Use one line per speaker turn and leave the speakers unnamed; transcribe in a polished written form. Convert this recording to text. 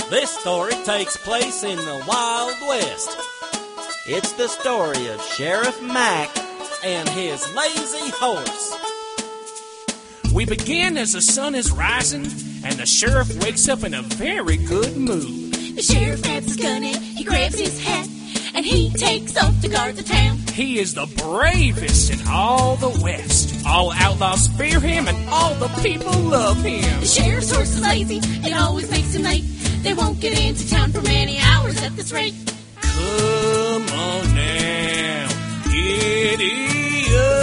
This story takes place in the Wild West. It's the story of Sheriff Mack and his lazy horse.
We begin as the sun is rising, and the sheriff wakes up in a very good mood.
The sheriff grabs his gun and he grabs his hat, and he takes off to guard the town.
He is the bravest in all the West. All outlaws fear him, and all the people love him.
The sheriff's horse is lazy, it always makes him late. They won't get into town for many hours at this rate.
Come on now, giddy up.